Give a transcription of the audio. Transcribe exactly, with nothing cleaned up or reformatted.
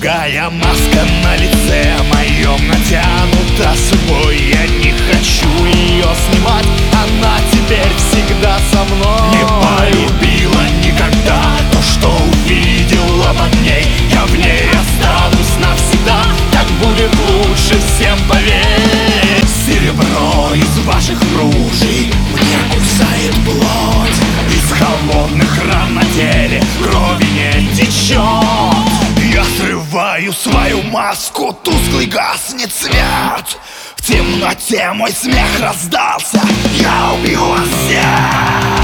Другая маска на лице моем натянута собой. Я не хочу ее снимать, она теперь всегда со мной. Не полюбила никогда то, что увидела под ней. Я в ней останусь навсегда, так будет лучше всем, поверь. Серебро из ваших ружей мне кусает плоть. Из холодных ран на теле крови не течет. Я срываю свою маску, тусклый гаснет свет. В темноте мой смех раздался, я убью вас всех.